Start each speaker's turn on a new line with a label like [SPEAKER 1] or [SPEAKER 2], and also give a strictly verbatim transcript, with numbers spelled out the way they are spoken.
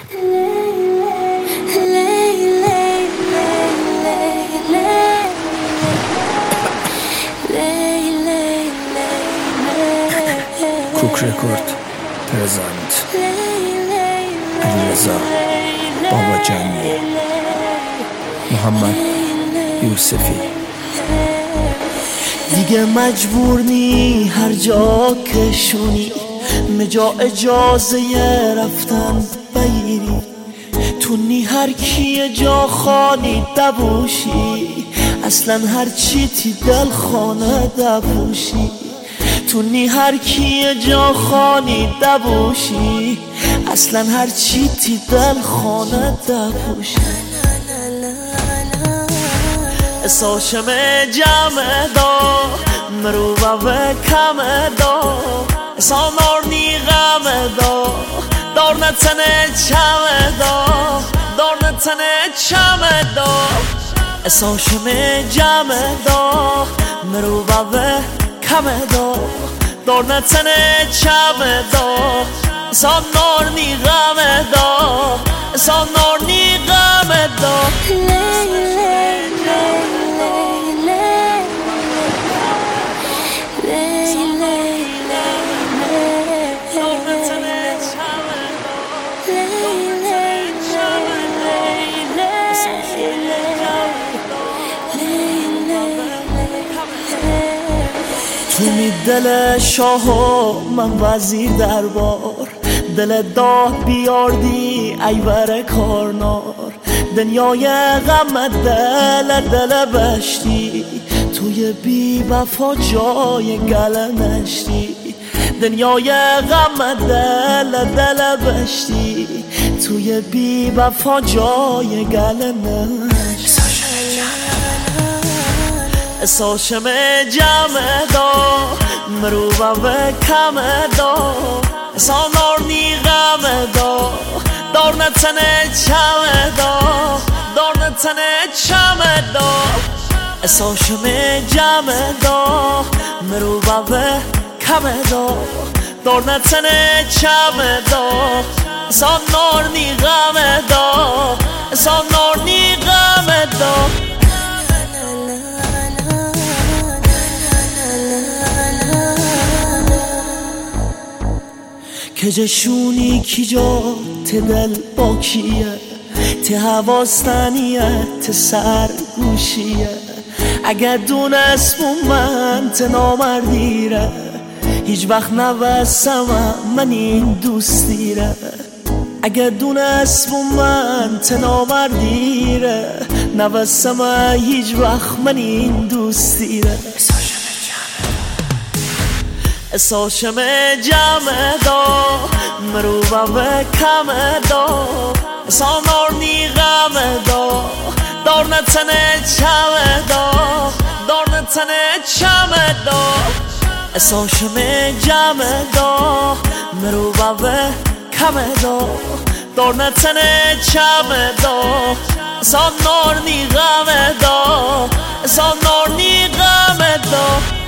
[SPEAKER 1] کوک رکورد پرزنت علیرضا باباجانی، محمد یوسفی.
[SPEAKER 2] دیگه مجبور نی هر جا که شونی مجا اجازه رفتن بگیری، تو نی هر کی جا خانی دبوشی، اصلا هر چی تی دل خانه دبوشی، تو نی هر کی جا خانی دبوشی، اصلا هر چی تی دل خانه دبوشی. اساشم جمع دا مروبا و کم دا، اسا نارنی غم دا دار نتنه چم دا، دار نتنه چم دا. اساشم جمع دا مروبا و کم دا دار نتنه چم دا، اسا نارنی غم دا، اسا نارنی غم دا. تو می دل شاه من وزیر دربار، دل داد بیاردی ایور کارنار، دنیای غم دل دل بشتی، توی بی وفا جای گل نشتی، دنیای غم دل دل بشتی، توی بی وفا جای گل نشتی. اساشم جمع دا مروبا و کم دا، اسا نارنی غم دا دار نتنه چم دا، دار نتنه چم دا. اساشم جمع دا مروبا و کم دا دار نتنه چم دا، اسا نارنی غم دا، اسا نارنی غم دا. که جشونی کی جا ته دل با کیه، ته حواستنیه ته سرگوشیه، اگه دونست من ته نامردیره، هیچ وقت نوستم من این دوستیره، اگه دونست من ته نامردیره، نوستم هیچ وقت من این دوستیره. اساشم جمع دا مروبا و کم دا، اسا نارنی غم دا دار نتنه چم دا، دار نتنه چم دا. اساشم جمع دا مروبا و کم دا دار نتنه چم دا، اسا نارنی غم دا، اسا نارنی غم دا.